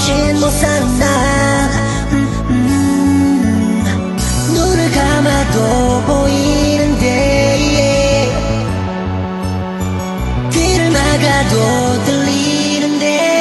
없인 못 산다. 눈을 감아도 보이는데 귀를 막아도 들리는데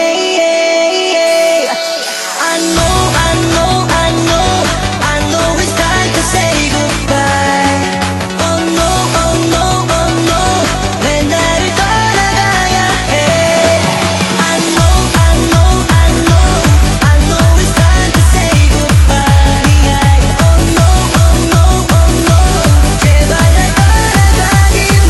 I know, I know, I know, I know it's time to say goodbye. Oh no, oh no, oh no, 왜 나를 떠나가야 해. I know, I know, I know, I know it's time to say goodbye. Oh no, oh no, oh no, 제발 날 떠나가지 마.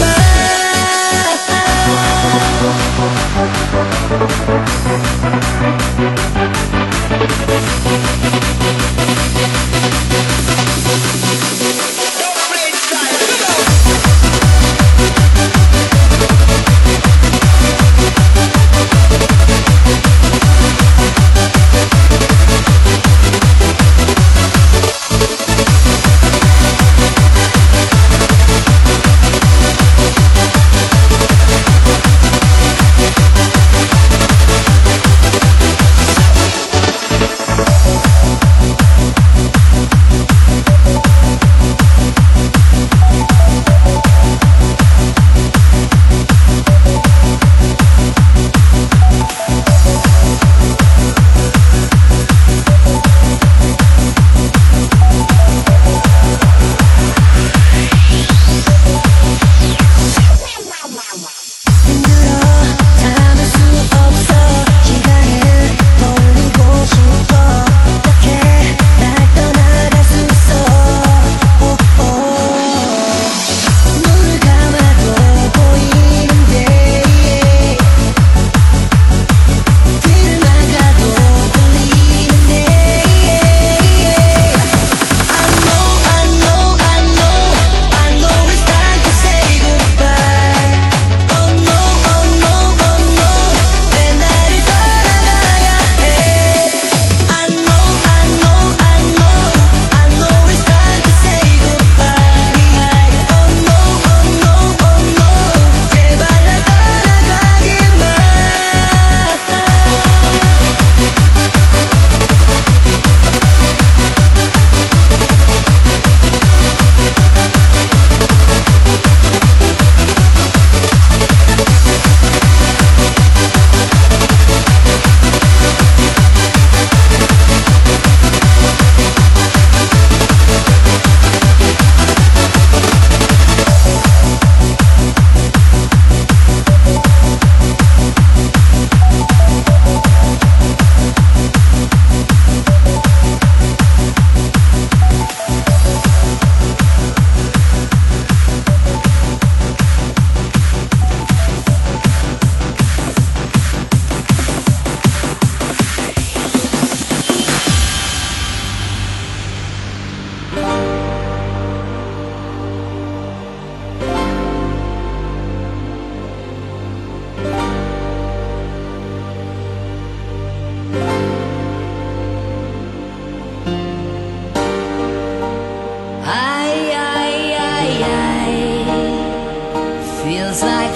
Feels like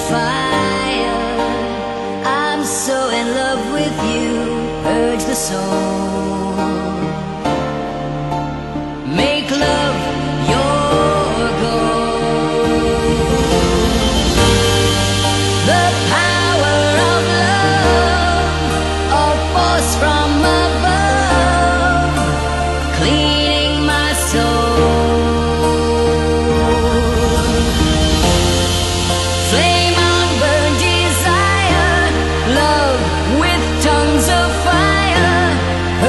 fire. I'm so in love with you. Urge the soul. Make love your goal. The power of love, a force from above, cleaning my soul. Flame on, burn desire, love with tongues of fire.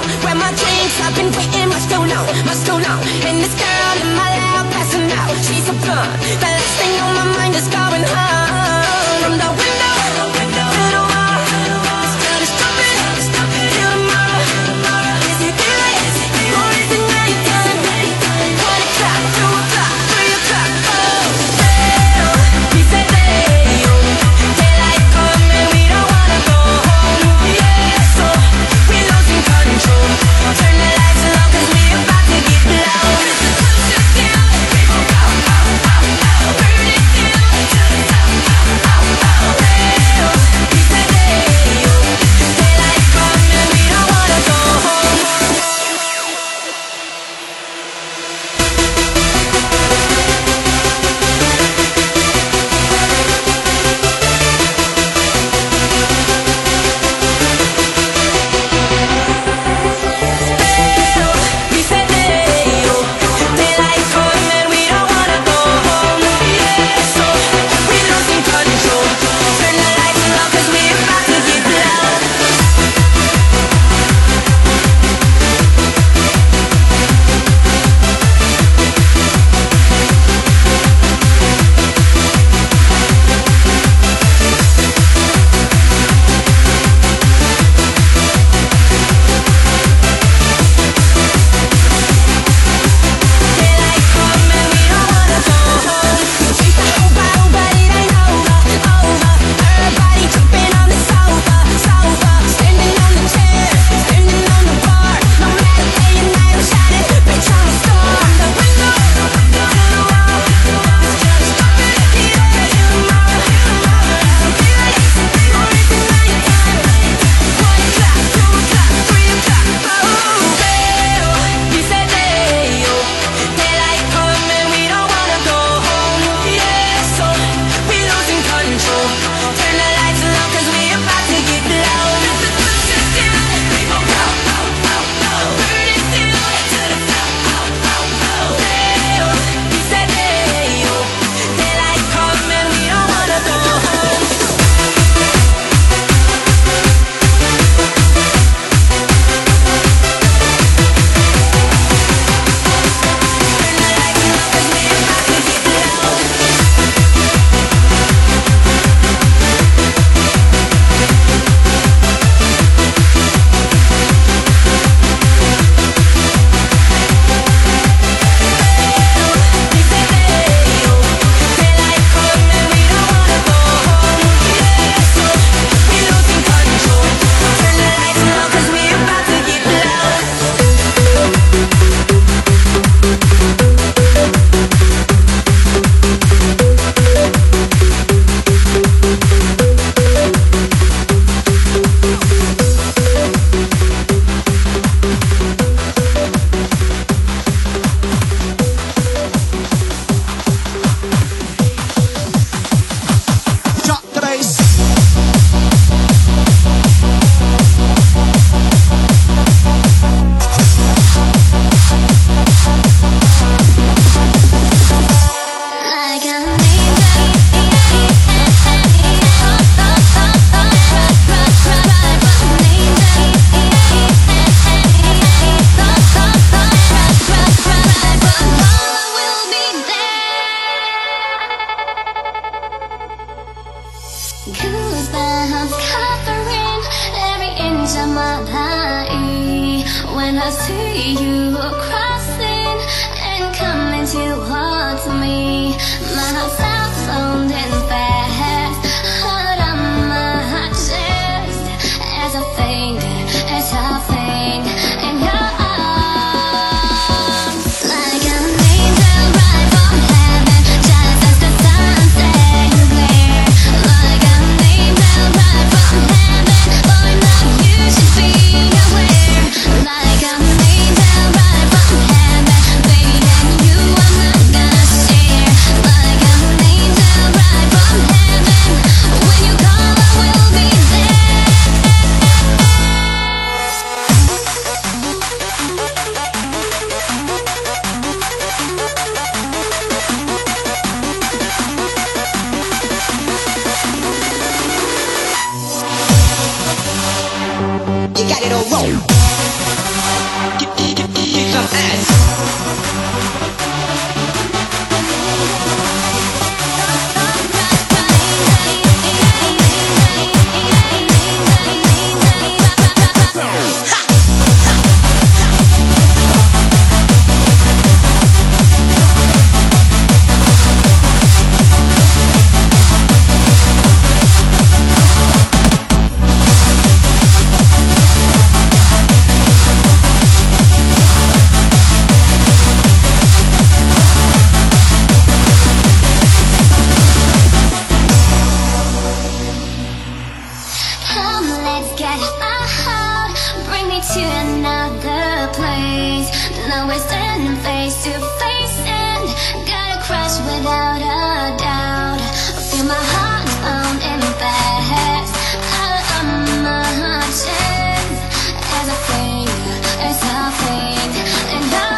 where my dreams have been waiting much too long, much too long. And this girl in my lap passing out, she's so blonde. The last thing on my mind is going home. From the window to the wall, this girl is stopping till tomorrow. Is it daylight or is it nighttime? 1 o'clock, 2 o'clock, 3 o'clock. Oh, he said daylight come and we don't wanna go home. Yeah, so we're losing control. Turn the lights low 'cause we about to get low. Burn it down to the top. He said daylight come and we don't wanna go home. He said daylight come and we don't wanna go home. Yeah, so we're losing control. Turn the lights low 'cause we about to get loud. Daylight come and we don't wanna go home. She's over, but it ain't over. Everybody jumping on the sofa. Standing on the chairs, standing on the bar. No matter day and night, I'm shining, bitch, I'm a star. The window to the wall, this girl is stopping till tomorrow. Daylight or is it nighttime? 1 o'clock, 2 o'clock, 3 o'clock. Oh, he said daylight come and we don't wanna go home. Yeah, so we're losing control. Turn the lights low 'cause we about to get loud. Burn it down to the top. He said daylight come and we don't wanna go home. He said daylight come and we don't wanna go home. Yeah, so we're losing control. Turn the lights low 'cause we about to get loud. Drop the bass. Like an angel, will be there. Goosebumps covering every inch of my body when I see you crossing and coming towards me. My heart's pounding fast, heart on my chest as I think in your arms. Like an angel right from heaven, just as the sunset clear. Like an angel right from heaven, boy, now you should be aware. Like an angel right from heaven, baby, you I'm not gonna share. Like an angel right from heaven, when you call I will be there. You got it all wrong. Now we're standing face to face and got a crush without a doubt. I feel my heart pounding fast out of my chest as I fade in your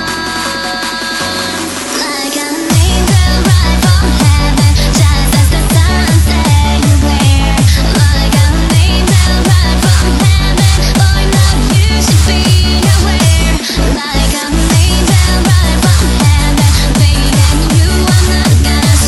arms. Like an angel right from heaven, just as the sunset you wear. Like an angel right from heaven, boy, now you should be aware. Like an angel right from heaven, baby, you I'm not gonna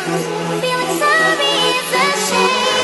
Feeling sorry, it's a shame.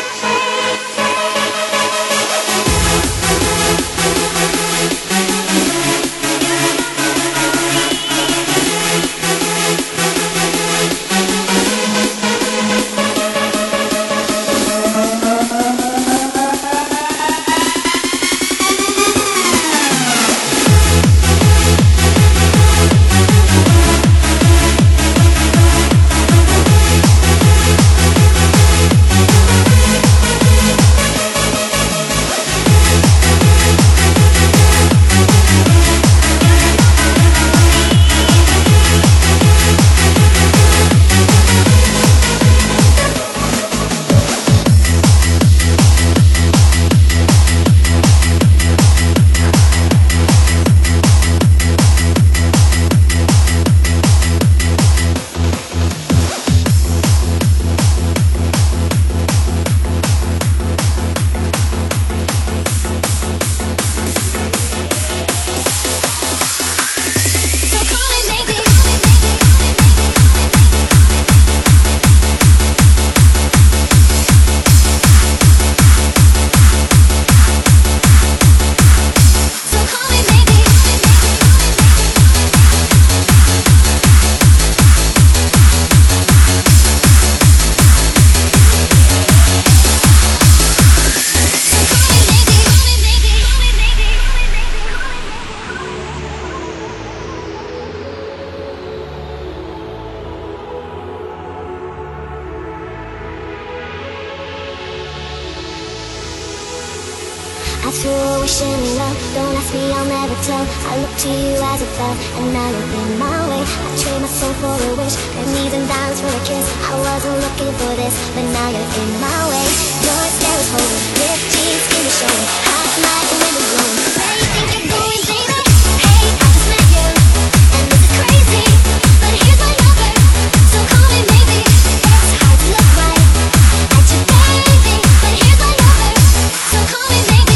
I threw a wish in love, don't ask me, I'll never tell. I look to you as it fell, and now you're in my way. I trade my soul for a wish, pennies and dimes for a kiss. I wasn't looking for this, but now you're in my way. Your stare is holding, ripped jeans, skin is showing. Hot night, the wind is blowing. Where you think you're going, baby? Hey, I just met you, and this is crazy, but here's my number, so call me maybe. It's hard to look right at your baby, but here's my number, so call me maybe.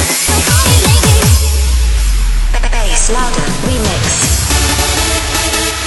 Louder Remix.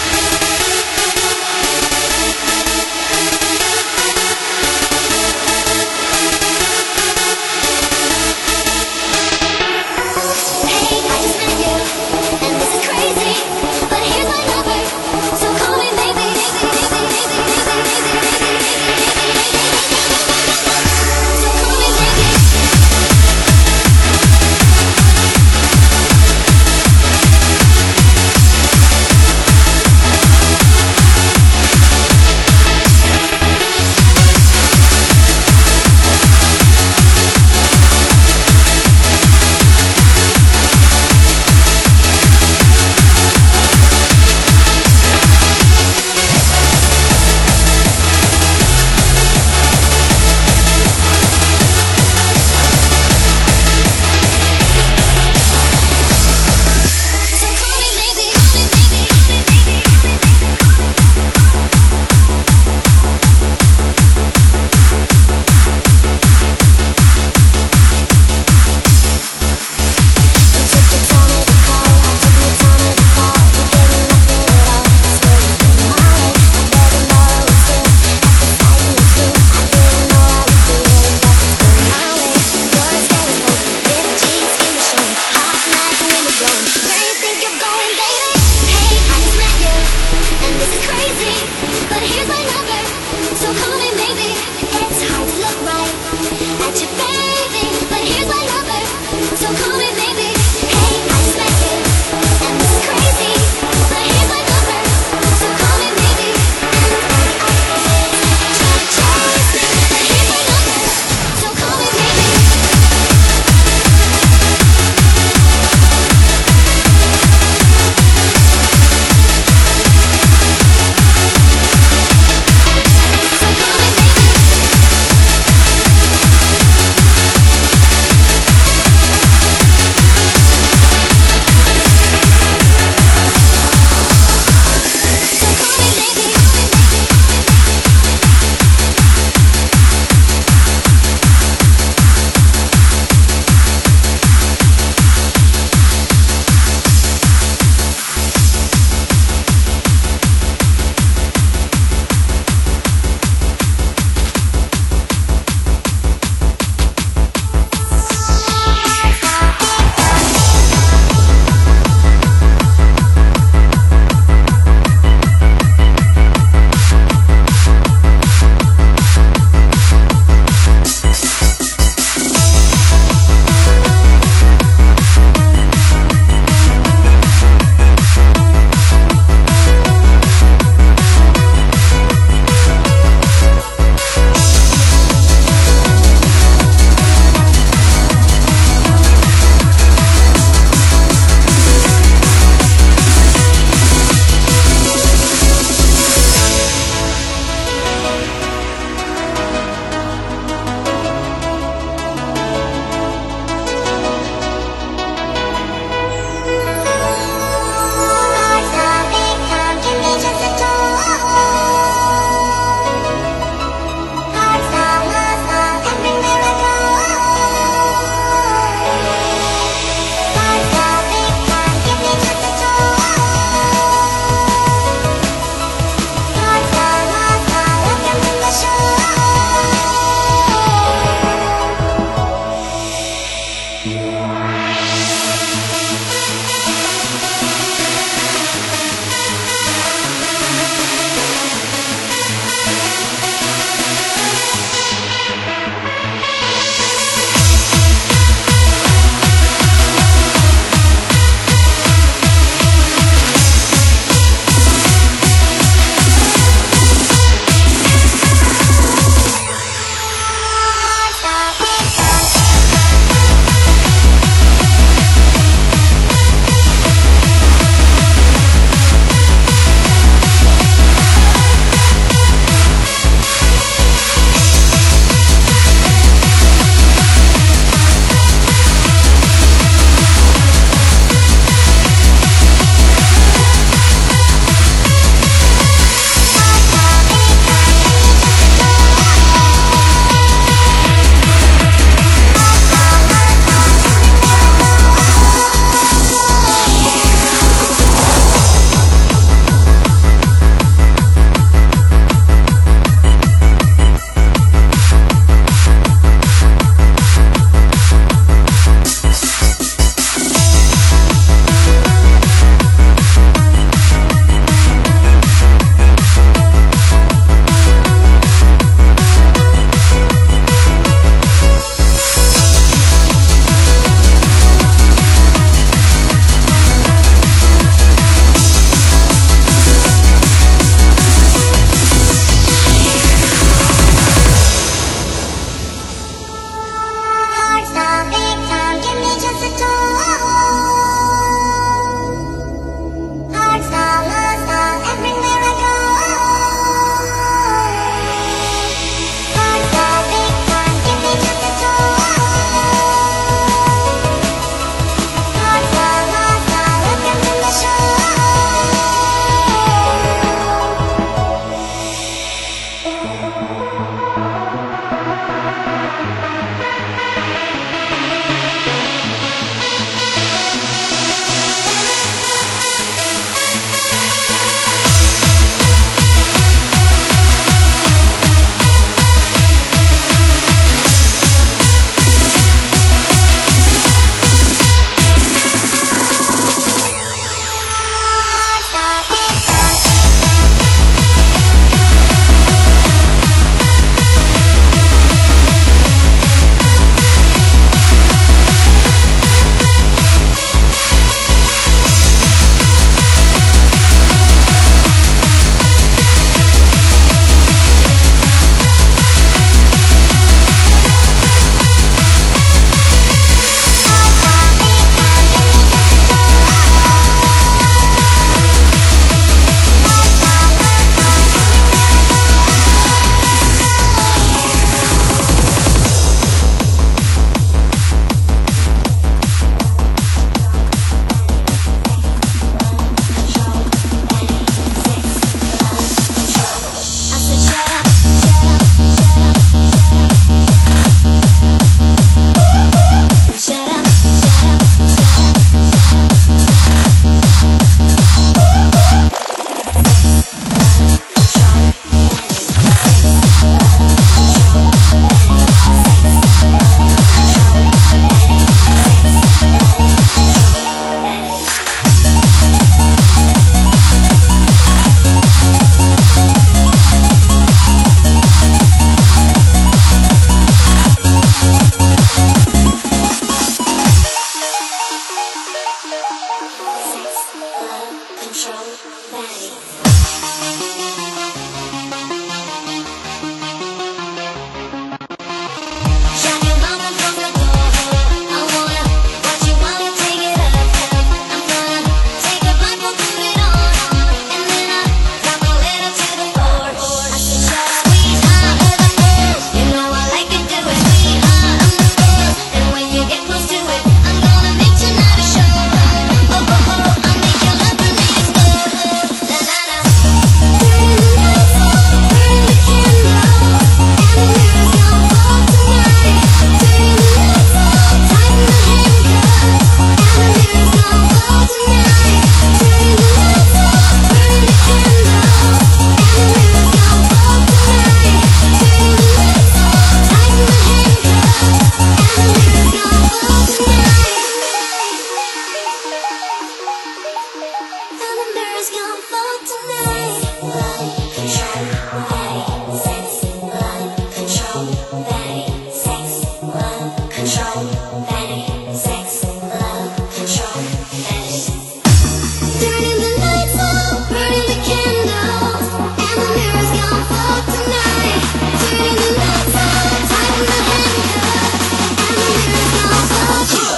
Control, vanity, sex, love, control, vanity. Turning the lights out, burning the candles, and the mirror's gone for tonight. Turning the lights out, tighten the handcuffs, and the mirror's gone for tonight.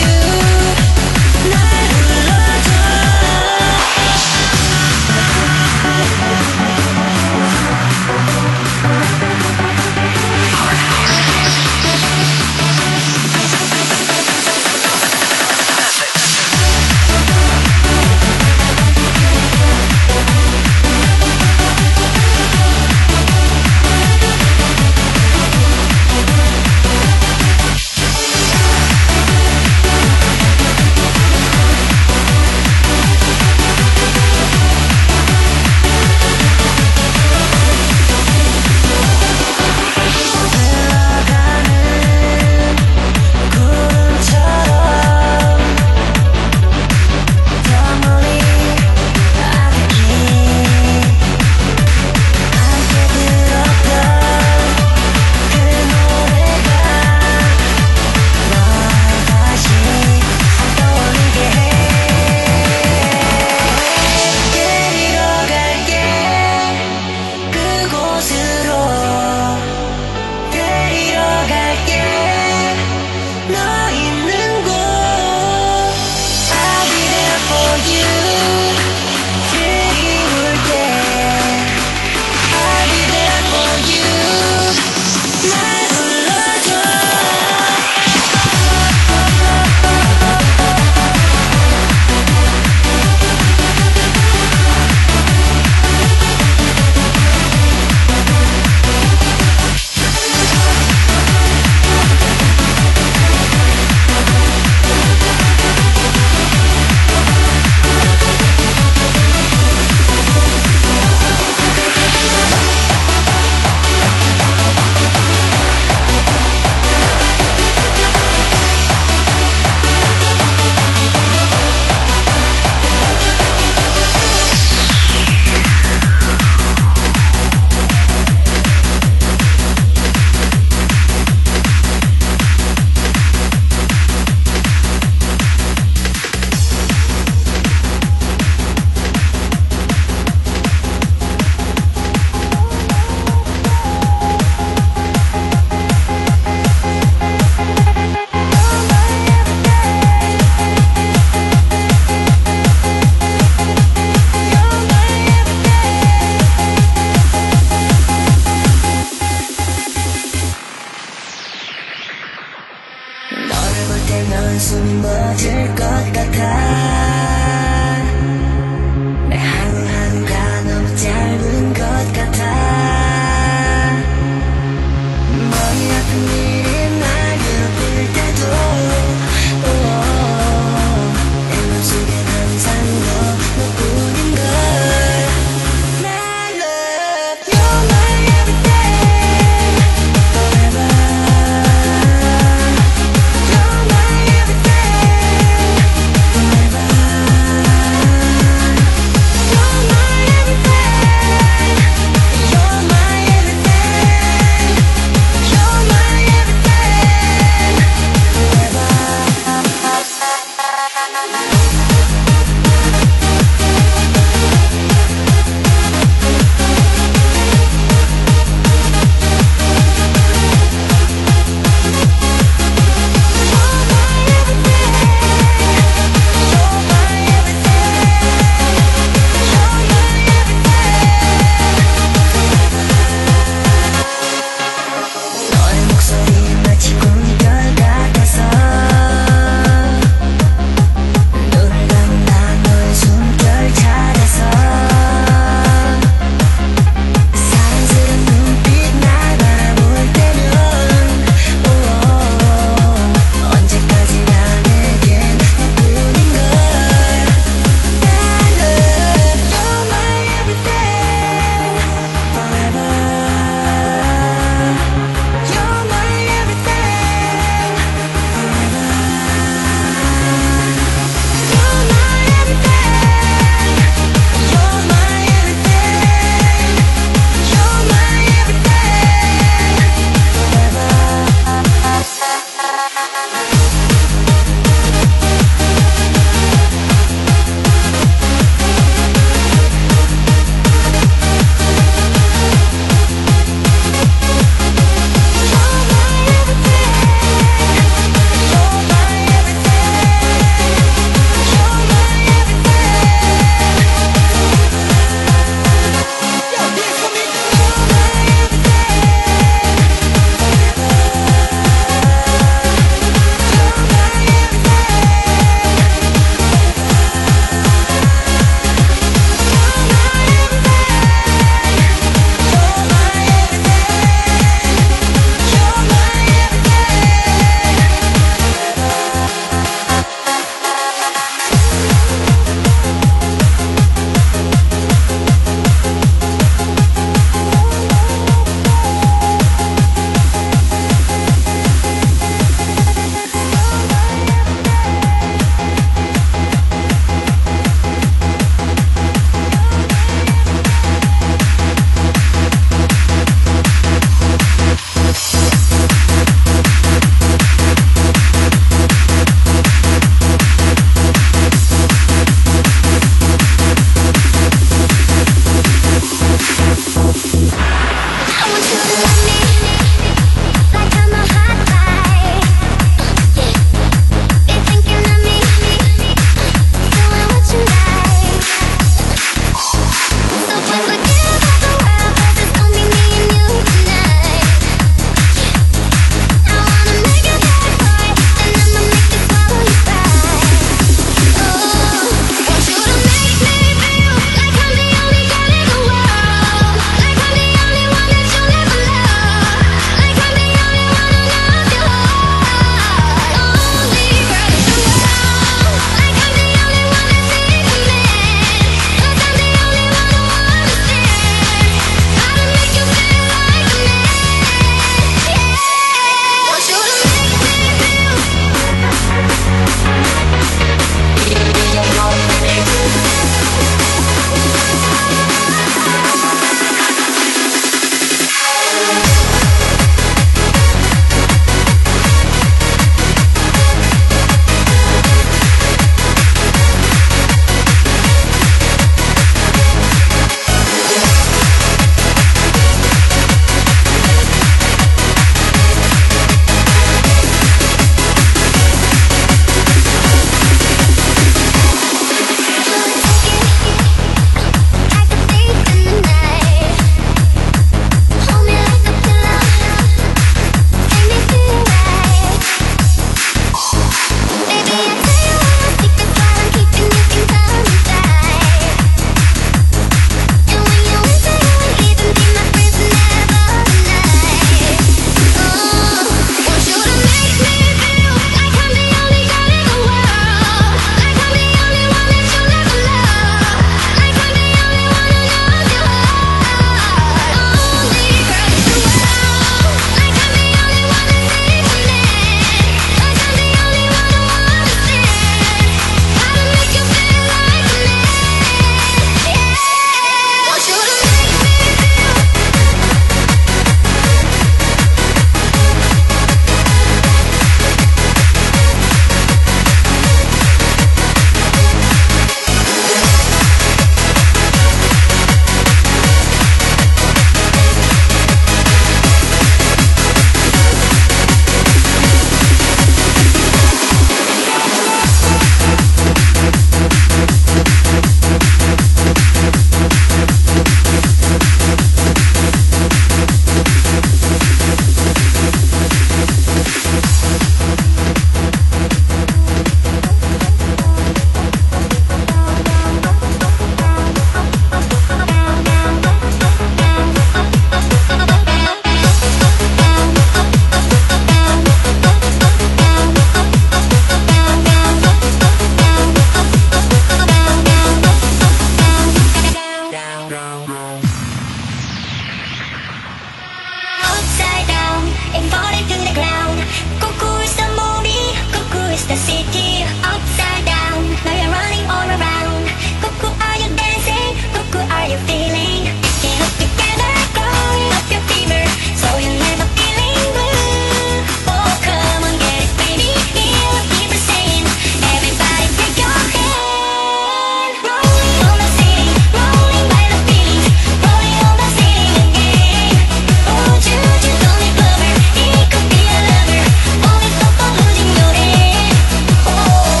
Cuckoo is the movie, cuckoo is the city. Upside down, now you're running all around. Cuckoo, are you dancing? Cuckoo, are you feeling? Get up together, going up your fever, so you're never feeling blue. Oh, come on, get it, baby. Hear what people saying. Everybody, take your hand. Rolling on the city, rolling by the feelings, rolling on the city again. Oh, Juju, Tony Glover, he could be a lover, only stop for losing your head. Oh.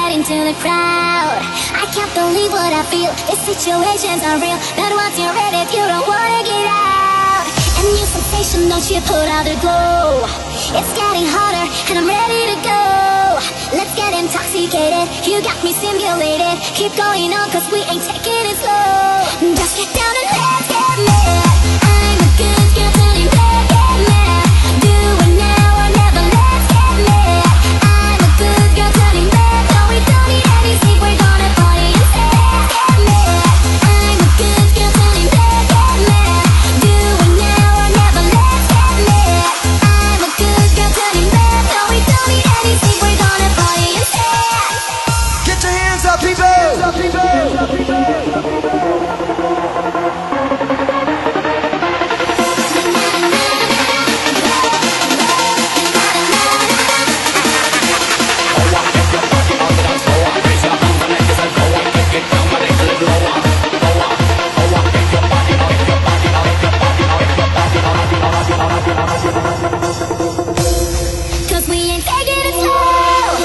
getting to the crowd. I can't believe what I feel. This situation's unreal. But once you're in it, you don't wanna get out. And new sensation, don't you put out the glow. It's getting hotter, and I'm ready to go. Let's get intoxicated. You got me stimulated. Keep going on, cause we ain't taking it slow. Just get down and let's get mad. I'm a good girl turning bad, get mad. Do it now or never, let's get mad. I'm a good girl turning bad. No, we don't need any sleep, we're gonna party instead. Get mad. I'm a good girl turning bad, get mad. Do it now or never, let's get mad. I'm a good girl turning bad. No, we don't need any sleep, we're gonna party instead. Get your hands up, people! Cause we ain't taking it slow.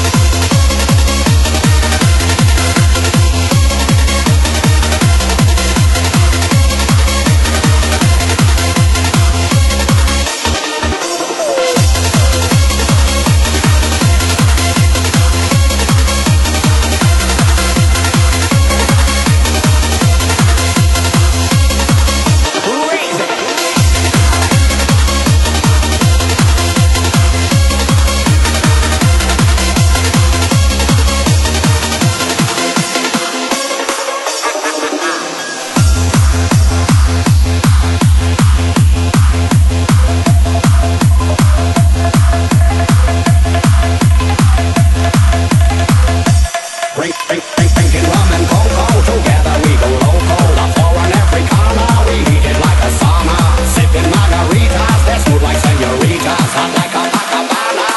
Drinking rum and cocoa, together we go loco. The floor on every corner, we heat it like a sauna. Sipping margaritas, they're smooth like senoritas, hot like a Copacabana.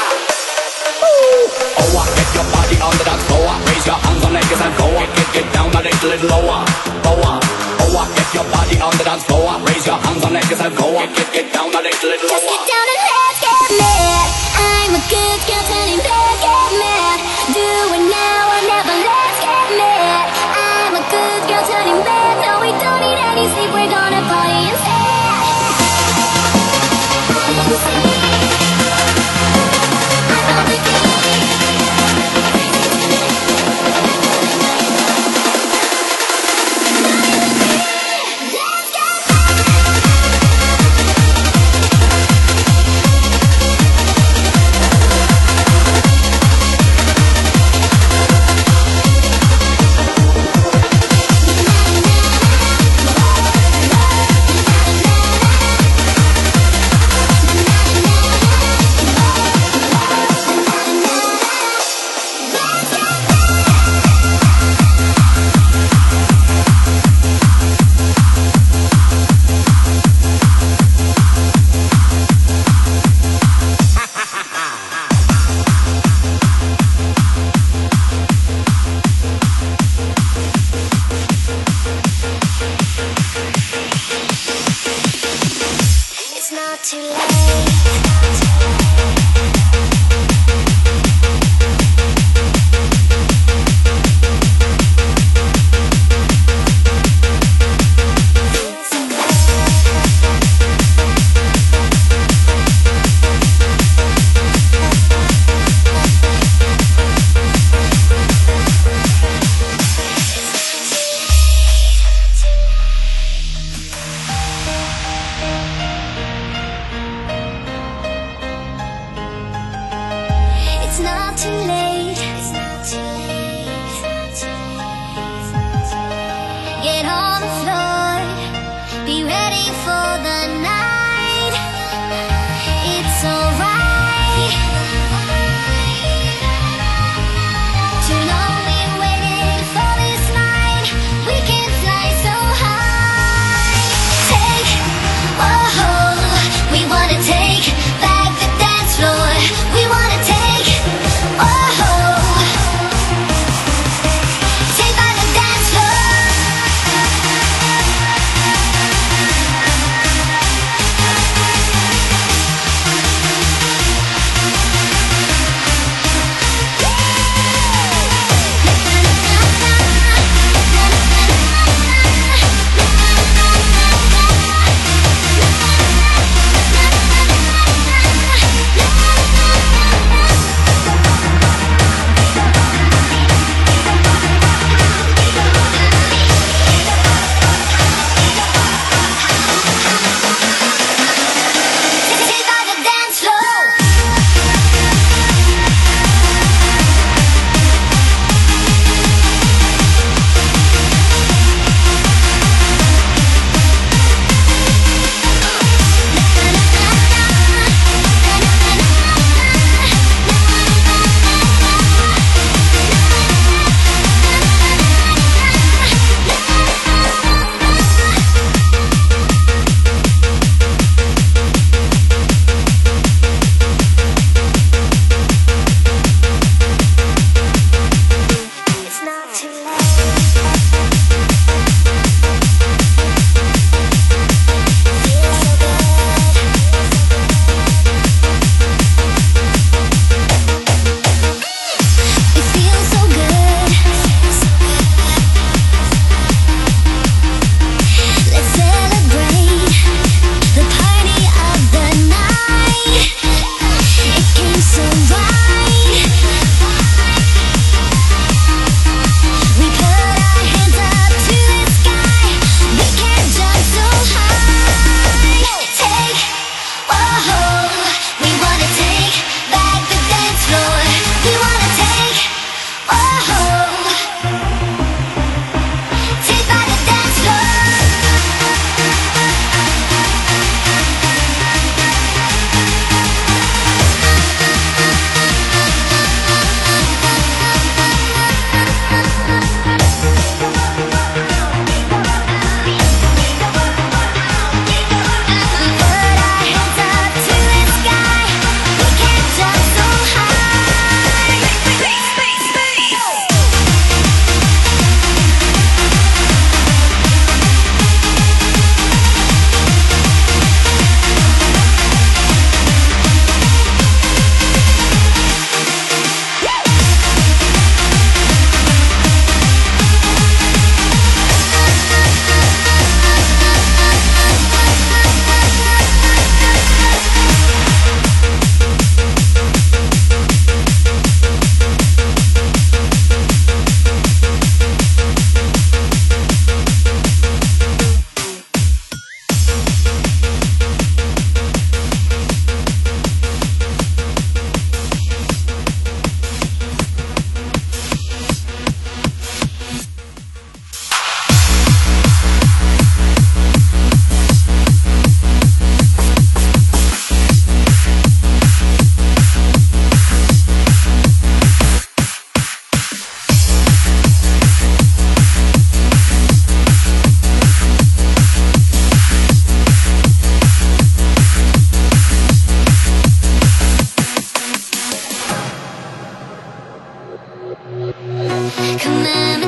Oh, get your body on the dance floor, raise your hands on legs and go. Get down a little lower. Oh, get your body on the dance floor, raise your hands on legs and go. Get down a little Just lower. get down and let's get mad. I'm a good girl turning bad, get mad. Do it now or never, let's get mad. I'm a good girl turning bad. No, we don't need any sleep, we're gonna party instead. I'm on the let's get it's not too late.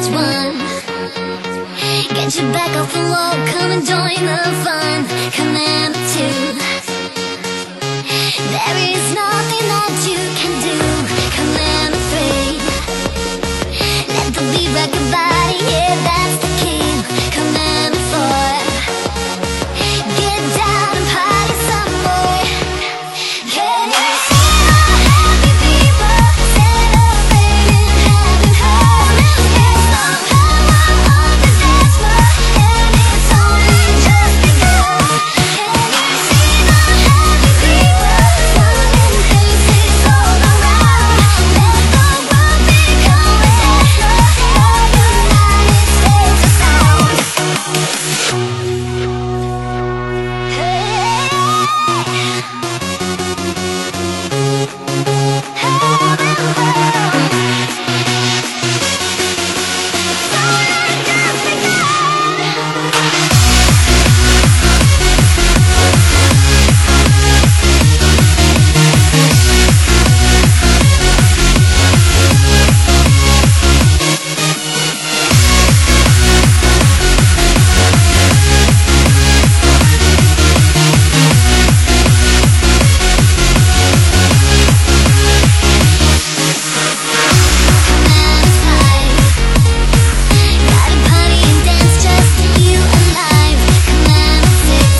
each one. Get you back off the wall, come and join the fun. Command 2. There is nothing that you can do. Command 3. Let the beat rock your body, yeah, that's the key. Command 4. Get down and party some more. Can you see the happy people celebrating, having fun? It's the power of the dance floor, and it's only just begun. Can you see the happy people smiling faces all around? Let the world become a dance floor for United States of Sound. Gotta party and dance, just you alive. Command 6.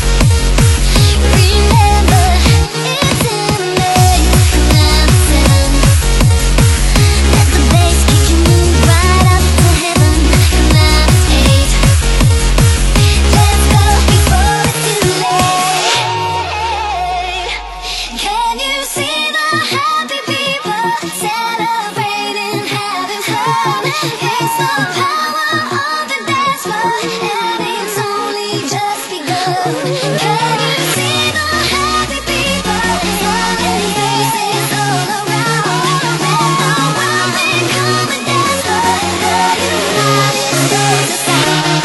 Remember, it's in me. Command 7. Let the bass kick you move right up to heaven. Command 8. Let's go before it's too late. Can you see the happy people celebrating, having fun? It's the power of the dance floor, and it's only just begun. Can you see the happy people smiling faces all around? Let the world become a dance floor, the United States of Sound.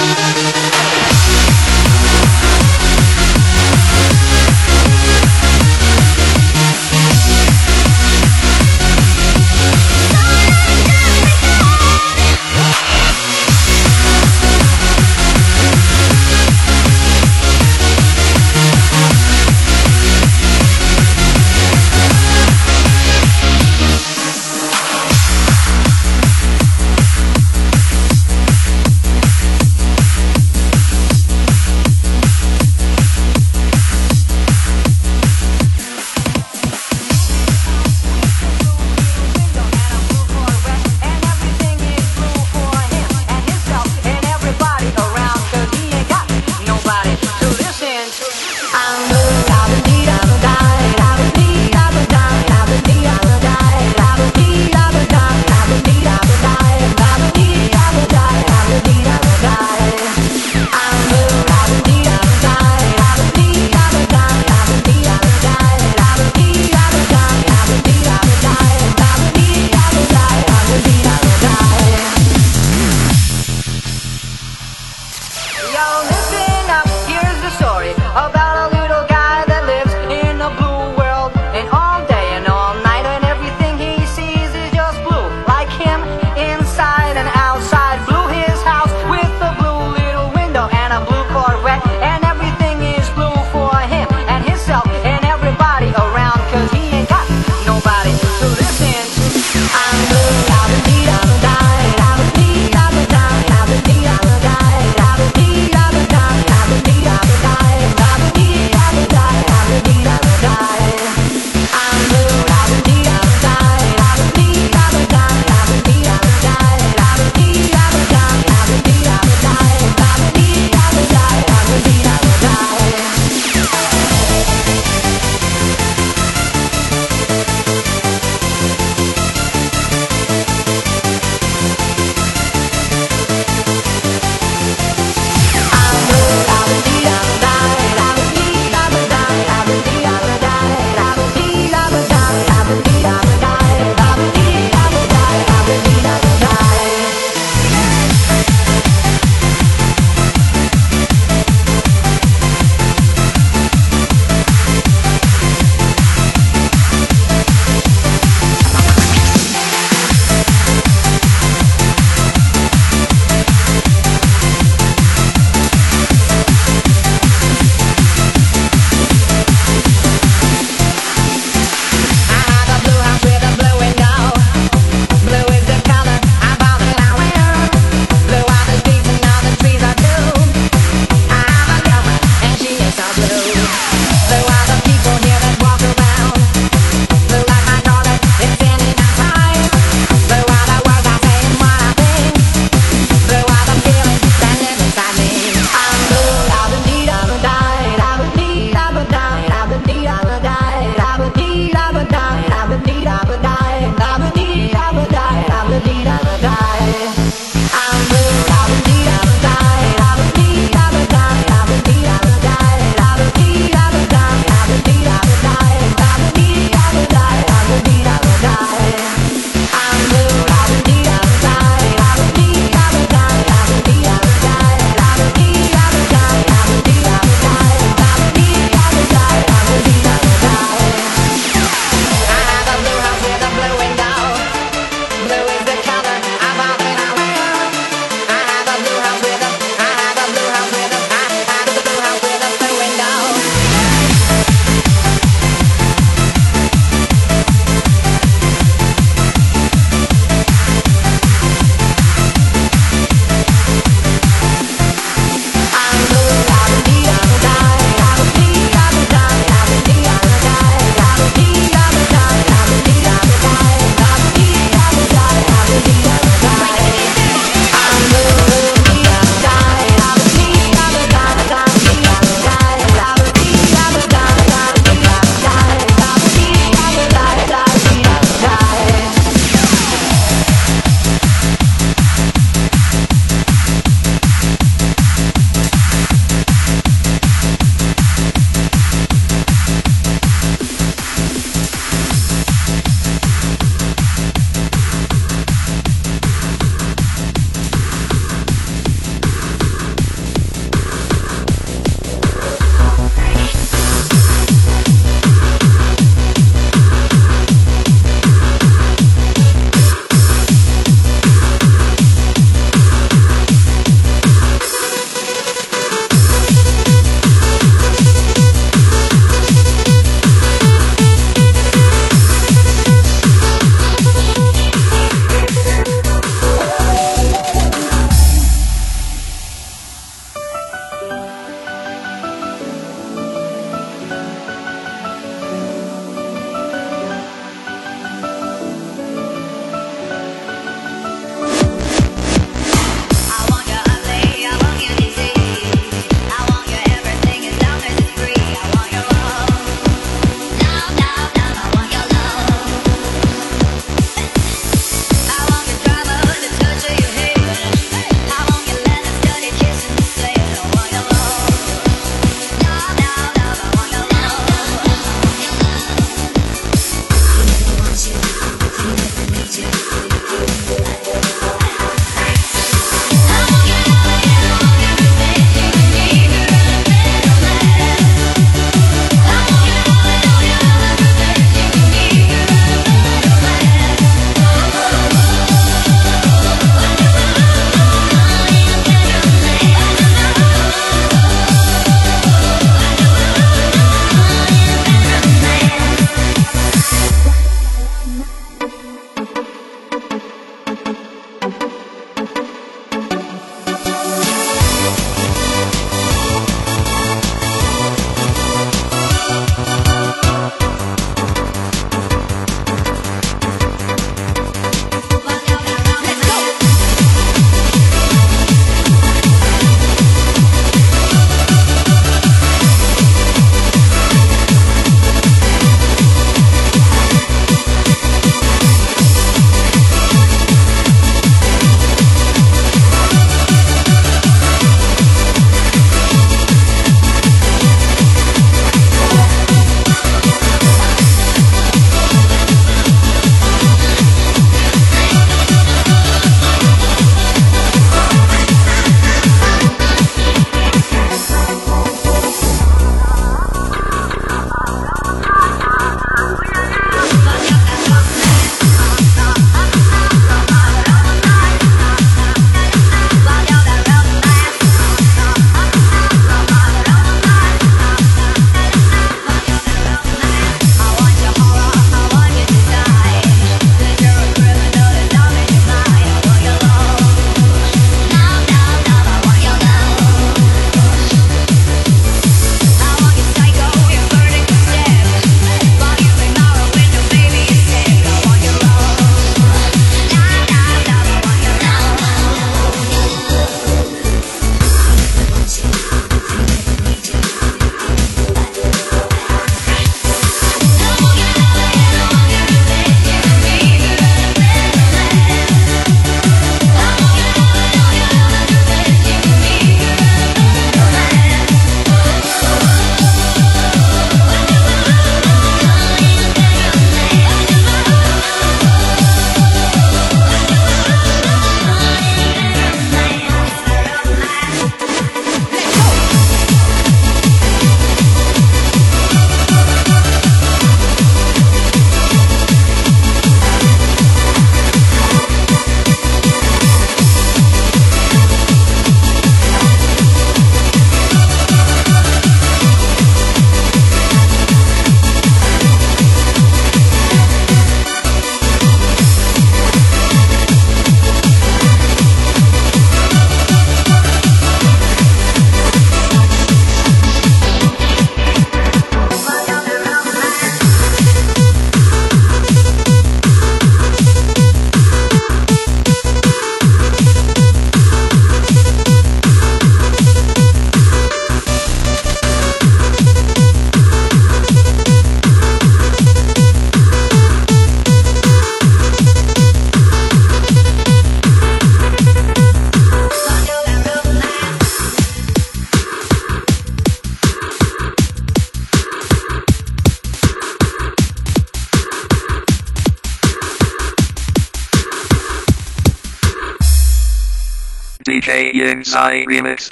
DJ Inside Remix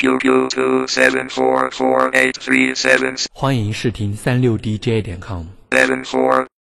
QQ27448337 欢迎试听36DJ.com。 74